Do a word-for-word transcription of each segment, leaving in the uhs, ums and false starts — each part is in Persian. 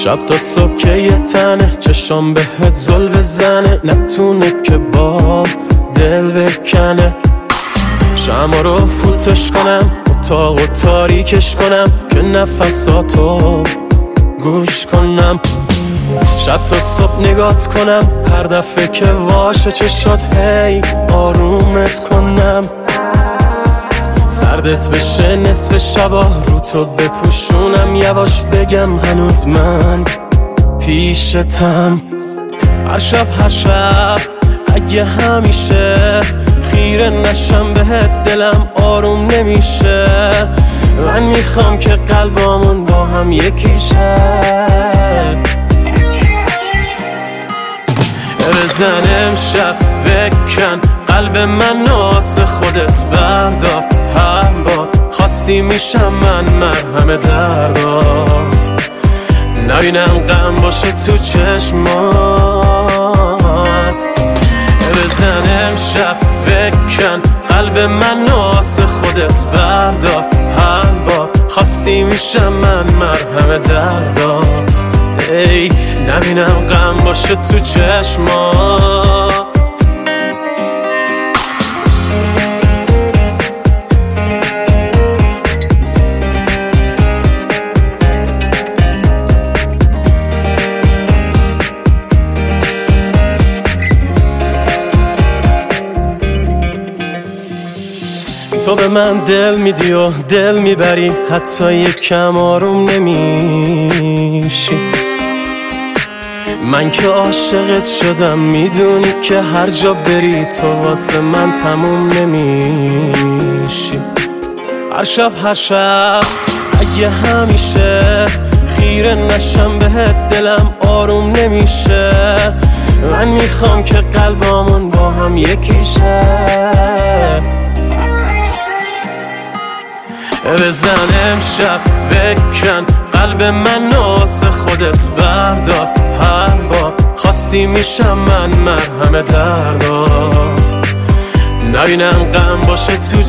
شب تا صبح که یه تنه چشام بهت زل بزنه، نتونه که باز دل بکنه. شمع رو فوتش کنم، اتاق و تاریکش کنم که نفساتو گوش کنم. شب تا صبح نگات کنم، هر دفعه که واشه چشات هی آرومت کنم. سردت بشه نصف شبا رو تو بپوشونم، یواش بگم هنوز من پیشتم. هر شب هر شب اگه همیشه خیره نشم بهت دلم آروم نمیشه. من میخوام که قلبامون با هم یکیشه. بزن امشب بکن قلب من ناس خودت بردار، هر بار خواستی میشم من مرهم دردات. نبینم غم باشه تو چشمات. بزن امشب بکن قلب من ناس خودت بردار، هر بار خواستی میشم من مرهم دردات. ای نبینم غم باشه تو چشمات. تو به من دل میدی و دل میبری، حتی یک کم آروم نمیشی. من که عاشقت شدم، میدونی که هر جا بری تو واسه من تموم نمیشی. هر شب هر شب اگه همیشه خیره نشم بهت دلم آروم نمیشه. من میخوام که قلبامون با هم یکیشه. بزن امشب بکن قلب من ناس خودت بردار، هر بار خواستی میشم من مرهم دردات. نبینم غم باشه تو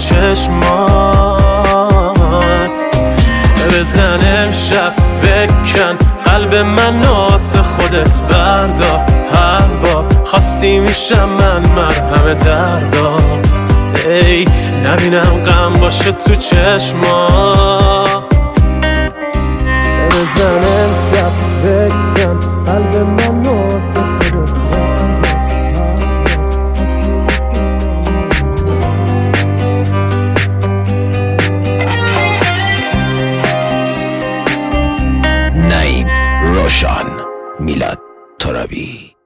چشمات. بزن امشب بکن قلب من ناس خودت بردار، هر بار خواستی میشم من مرهم دردات. ای نبینم غم باشه تو چشمات. بزن امشب بکن قلب من ناس خودت نعیم روشن، میلاد ترابی.